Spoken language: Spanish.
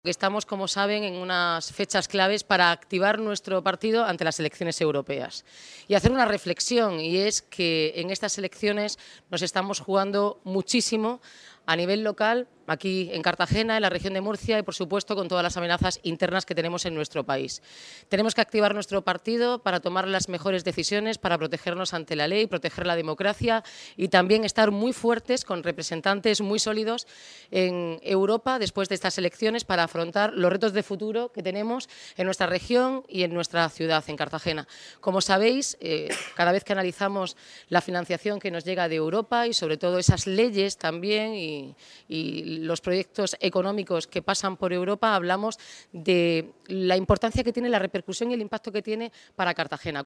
Estamos, como saben, en unas fechas claves para activar nuestro partido ante las elecciones europeas y hacer una reflexión, y es que en estas elecciones nos estamos jugando muchísimo a nivel local, aquí en Cartagena, en la región de Murcia y, por supuesto, con todas las amenazas internas que tenemos en nuestro país. Tenemos que activar nuestro partido para tomar las mejores decisiones, para protegernos ante la ley, proteger la democracia y también estar muy fuertes, con representantes muy sólidos en Europa después de estas elecciones, para afrontar los retos de futuro que tenemos en nuestra región y en nuestra ciudad, en Cartagena. Como sabéis, cada vez que analizamos la financiación que nos llega de Europa y sobre todo esas leyes también y los proyectos económicos que pasan por Europa, hablamos de la importancia que tiene, la repercusión y el impacto que tiene para Cartagena.